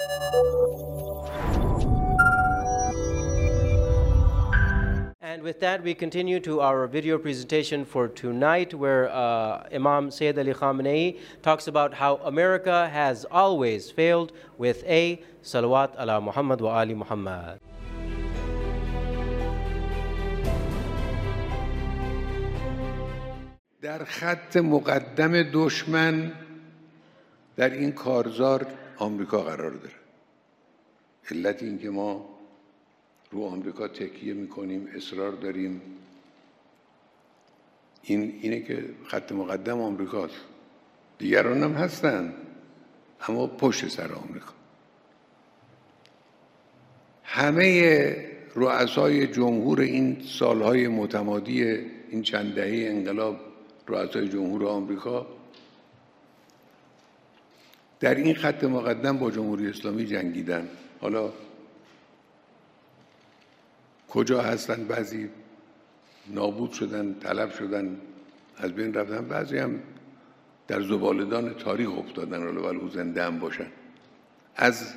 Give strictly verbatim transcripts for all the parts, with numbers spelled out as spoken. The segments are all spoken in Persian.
And with that, we continue to our video presentation for tonight, where uh, Imam Sayyid Ali Khamenei talks about how America has always failed with a salawat ala Muhammad wa ali Muhammad. در خط مقدم دشمن در این کارزار آمریکا قرار داره. علت این که ما رو آمریکا تکیه میکنیم، اصرار داریم، این اینه که خط مقدم آمریکاست. دیگران هم هستن اما پشت سر آمریکا. همه رؤسای جمهور این سالهای متمادی این چند دهه انقلاب، رؤسای جمهور آمریکا در این خط مقدم با جمهوری اسلامی جنگیدن. حالا کجا هستن؟ بعضی نابود شدن، تلف شدن، از بین رفتن، بعضی هم در زباله‌دان تاریخ افتادن، حالا ولو زنده هم باشن. از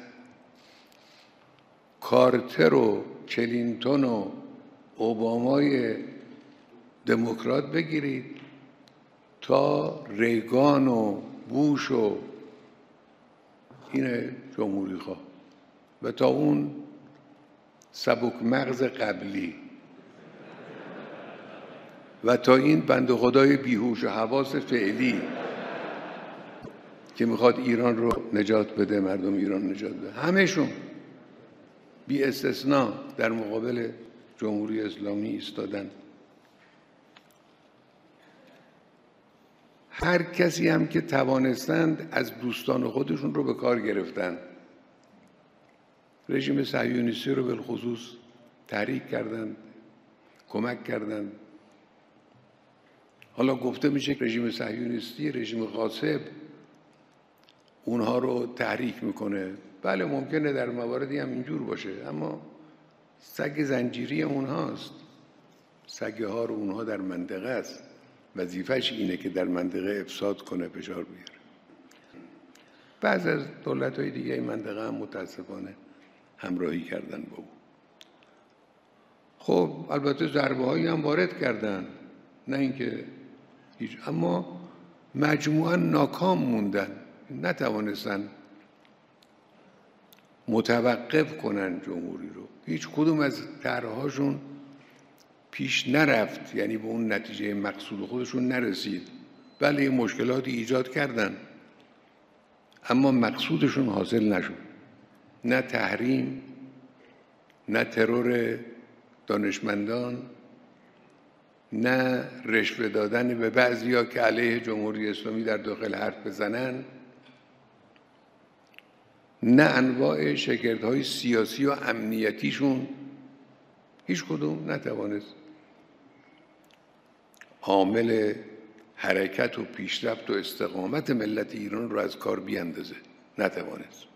کارتر و کلینتون و اوبامای دموکرات بگیرید تا ریگان و بوش و این جمهوری خواه و تا اون سبک مغز قبلی و تا این بنده خدای بیهوش و حواس فعلی که میخواد ایران رو نجات بده، مردم ایران نجات بده، همهشون بی استثنا در مقابل جمهوری اسلامی ایستادن. هر کسی هم که توانستند از دوستان خودشون رو به کار گرفتن. رژیم صهیونیستی رو بالخصوص تحریک کردند، کمک کردند. حالا گفته میشه رژیم صهیونیستی رژیم غاصب اونها رو تحریک میکنه. بله ممکنه در مواردی هم اینجور باشه، اما سگ زنجیری اونهاست. سگه ها رو اونها در منطقه است، وظیفش اینه که در منطقه افساد کنه، فشار بیاره. بعض از دولت‌های دیگه این منطقه هم متاسفانه همراهی کردن با او. خب البته ضربه هایی هم وارد کردن، نه اینکه هیچ، اما مجموعاً ناکام موندن، نتوانستن متوقف کنن جمهوری رو. هیچ کدوم از طرح‌هاشون پیش نرفت، یعنی به اون نتیجه مقصود خودشون نرسید. بله مشکلاتی ایجاد کردن اما مقصودشون حاصل نشد. نه تحریم، نه ترور دانشمندان، نه رشوه دادن به بعضیا که علیه جمهوری اسلامی در داخل حرف بزنن، نه انواع شگردهای سیاسی و امنیتیشون، هیچ کدوم نتوانست عامل حرکت و پیشرفت و استقامت ملت ایران رو از کار بیاندازه. نتوانست.